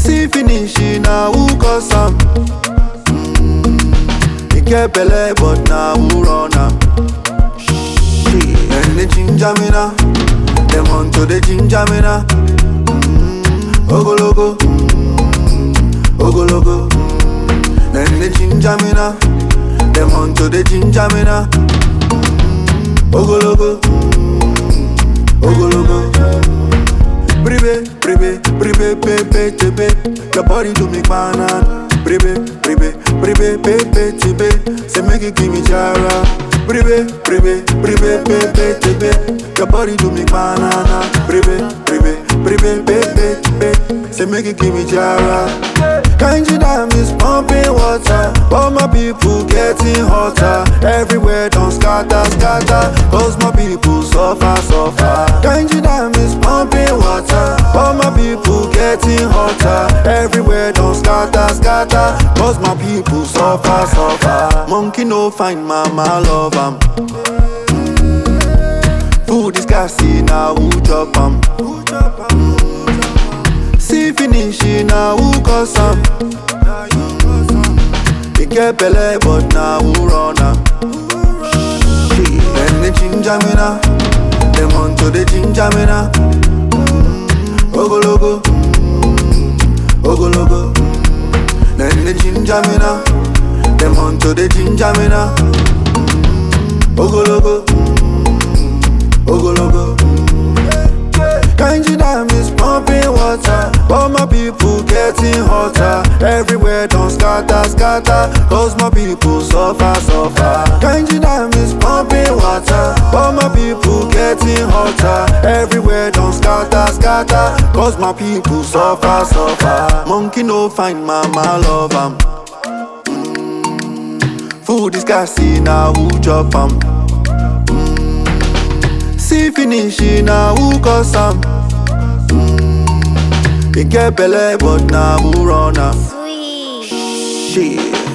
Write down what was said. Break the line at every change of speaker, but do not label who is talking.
See finish now who cause am? He get belle but now who run am? Then they ginger me now, them on to the ginger me now. Ogologo, ogologo. Then they ginger me now, them on to the ginger me now. Ogologo, ogologo. Pribe, pribe, pribe, pepe, tebe. Your body to me banana. Pribe, pribe, pribe, pepe, tebe. Say make it give me jara. Pribe, pribe, pribe, pepe, tebe. Your body to me banana. Pribe, pribe, pribe, pepe, tebe. Say make it give me jara. Kanji dam is pumping water, but my people getting hotter. Everywhere don't scatter, scatter, cause my people suffer, suffer. Kanji dam is pumping water, but my people getting hotter. Everywhere don't scatter, scatter, cause my people suffer, suffer. Monkey no find mama love am. Food is gassy now who chop am? See finish now who cause am? He get belle but now who run am? Then they ginger me now, them on to the ginger me now. Ogologo, ogologo. Then they ginger me now, them on to the ginger me now. Ogologo, ogologo. Kanji dam is pumping water, but my people getting hotter. Everywhere don't scatter, scatter, cause my people suffer, suffer. Kanji dam is pumping water, but my people getting hotter. Everywhere don't scatter, scatter, cause my people suffer, suffer. Monkey no find mama love am. Food is gassy now who chop am? See finish now who cause am? He get belle but now who run am?
Sweet.
Shit.